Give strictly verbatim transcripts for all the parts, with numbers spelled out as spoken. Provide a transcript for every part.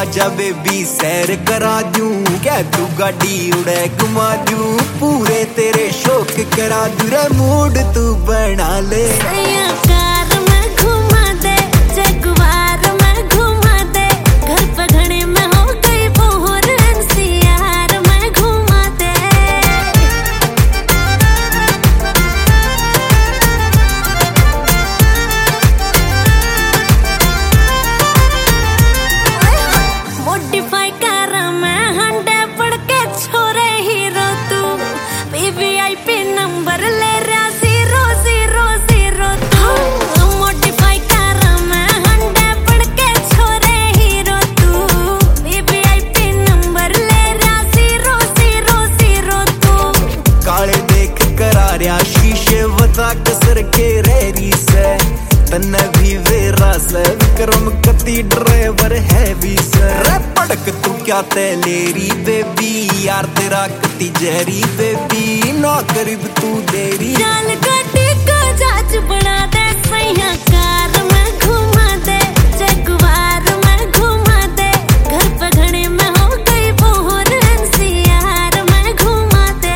आजा बेबी सैर करा दूं, क्या तू गाड़ी उड़े घुमा दूं, पूरे तेरे शौक करा दूं रे मूड तू बना ले। कार में घुमा दे, जगवार में घुमा दे, घर पे घने में हो गई बोहर, एनसीआर में घुमा दे। मोडिफाई कार में हंडे पड़ के छोरे हीरो तू, वीवीआईपी नंबर ले रहा zero zero zero two. Modify car में हंडे पड़ के छोरे हीरो तू, वीवीआईपी नंबर ले रहा जीरो जीरो जीरो तू। काले देख करा रहा शीशे बता कसर के रेरी से, तन्ने भी वेरा से विक्रम कती ड्राइवर है भी सर। पड़क तू क्या तेलेरी बेबी यार तेरा कती जहरी बेबी, ना करीब तू देरी। जाल गाड़ी का जाच बना दे, सैया कार में घुमा दे, जगवार में घुमा दे, घर पे घने में हो गई बोहर, एनसीआर में घुमा दे।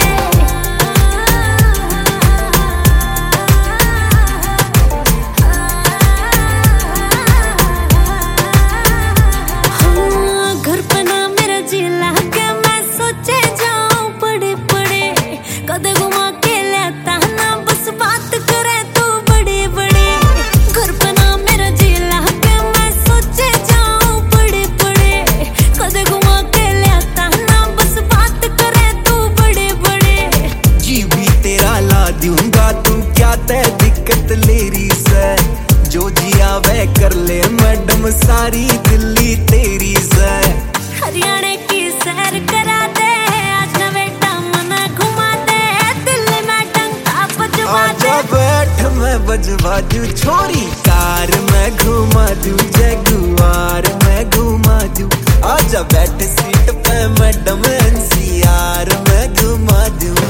हाँ, घर पे ना मेरा जिला के मैं सोचे जाऊं पड़े पड़े, कदे घुमा के लेता ना बस बात करे तू बड़े बड़े। घर पे ना मेरा जिला के मैं सोचे जाऊं पड़े पड़े, कदे घुमा के लेता ना बस बात करे तू बड़े बड़े। जी भी तेरा ला दूंगा तू क्या ते दिक्कत लेरी से, जो जिया वह कर ले मैडम सारी दिल्ली तेरी से। हरियाणा की सैर करा दे, आज ना बेटा मना घुमा दे, दिल्ली में डंका बजवा दे। आजा बैठ मैं बजवा दूं छोरी, कार में घुमा दूं, जगुआर में घुमा दूं। आजा बैठ सीट पे मैडम एनसीआर में घुमा दूं।